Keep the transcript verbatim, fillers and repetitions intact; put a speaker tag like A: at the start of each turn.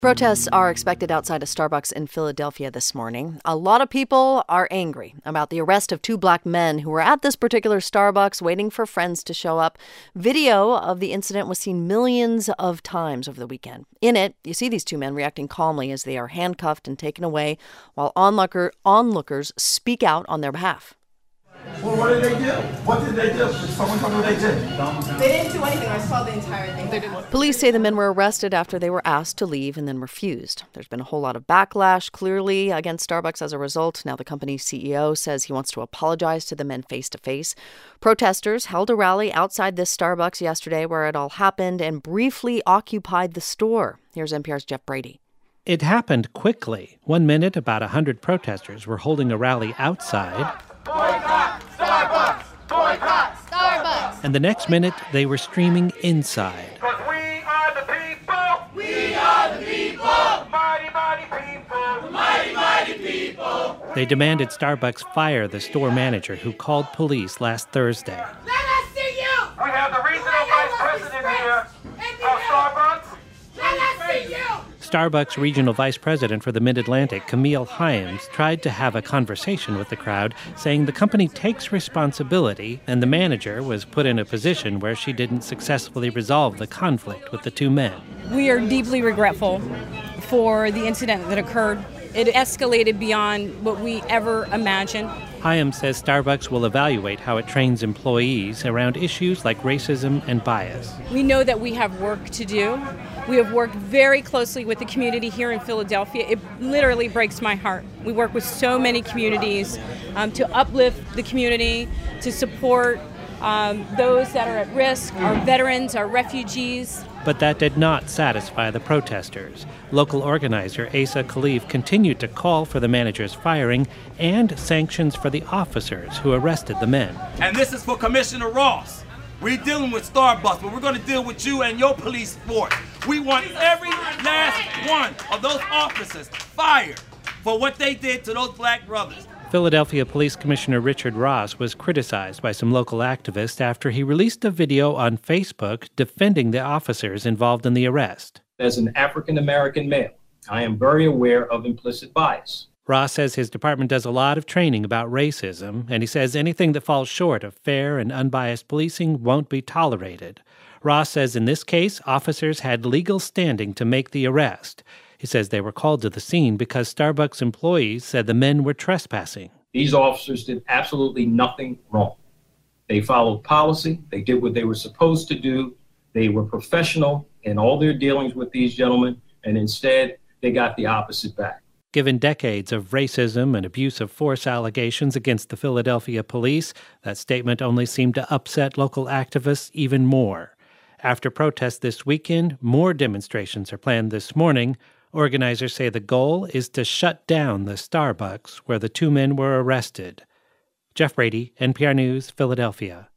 A: Protests are expected outside a Starbucks in Philadelphia this morning. A lot of people are angry about the arrest of two black men who were at this particular Starbucks waiting for friends to show up. Video of the incident was seen millions of times over the weekend. In it, you see these two men reacting calmly as they are handcuffed and taken away while onlooker, onlookers speak out on their behalf.
B: Well, what did they do? What did they do? Did someone tell me what they did?
C: They didn't do anything. I saw the entire thing. They didn't.
A: Police say the men were arrested after they were asked to leave and then refused. There's been a whole lot of backlash, clearly, against Starbucks as a result. Now the company's C E O says he wants to apologize to the men face-to-face. Protesters held a rally outside this Starbucks yesterday where it all happened and briefly occupied the store. Here's N P R's Jeff Brady.
D: It happened quickly. One minute, about one hundred protesters were holding a rally outside.
E: Boycott Starbucks! Boycott Starbucks!
D: And the next minute, they were streaming inside.
E: Because we are the people! We are the people! Mighty, mighty people! Mighty, mighty people!
D: They demanded Starbucks fire the store manager who called police last Thursday.
C: Let us see you!
E: We have the regional vice president here of Starbucks.
C: Let us see you!
D: Starbucks regional vice president for the Mid-Atlantic, Camille Hyams, tried to have a conversation with the crowd, saying the company takes responsibility and the manager was put in a position where she didn't successfully resolve the conflict with the two men.
F: We are deeply regretful for the incident that occurred. It escalated beyond what we ever imagined.
D: Hyams says Starbucks will evaluate how it trains employees around issues like racism and bias.
F: We know that we have work to do. We have worked very closely with the community here in Philadelphia. It literally breaks my heart. We work with so many communities um, to uplift the community, to support um, those that are at risk, our veterans, our refugees.
D: But that did not satisfy the protesters. Local organizer Asa Khalif continued to call for the manager's firing and sanctions for the officers who arrested the men.
G: And this is for Commissioner Ross. We're dealing with Starbucks, but we're going to deal with you and your police force. We want every last one of those officers fired for what they did to those black brothers.
D: Philadelphia Police Commissioner Richard Ross was criticized by some local activists after he released a video on Facebook defending the officers involved in the arrest.
H: As an African-American male, I am very aware of implicit bias.
D: Ross says his department does a lot of training about racism, and he says anything that falls short of fair and unbiased policing won't be tolerated. Ross says in this case, officers had legal standing to make the arrest. He says they were called to the scene because Starbucks employees said the men were trespassing.
H: These officers did absolutely nothing wrong. They followed policy. They did what they were supposed to do. They were professional in all their dealings with these gentlemen, and instead, they got the opposite back.
D: Given decades of racism and abuse of force allegations against the Philadelphia police, that statement only seemed to upset local activists even more. After protests this weekend, more demonstrations are planned this morning. Organizers say the goal is to shut down the Starbucks where the two men were arrested. Jeff Brady, N P R News, Philadelphia.